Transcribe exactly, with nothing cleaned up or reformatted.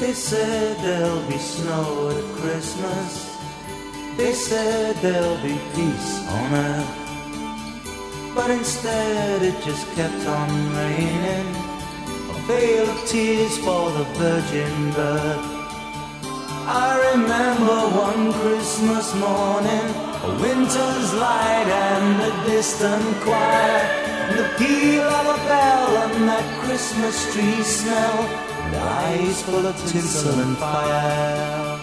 They said there'll be snow at Christmas. They said there'll be peace on earth. But instead it just kept on raining, a veil of tears for the virgin birth. I remember one Christmas morning, a winter's light and a distant choir, and the peal of a bell and that Christmas tree smell, and eyes full of tinsel and fire.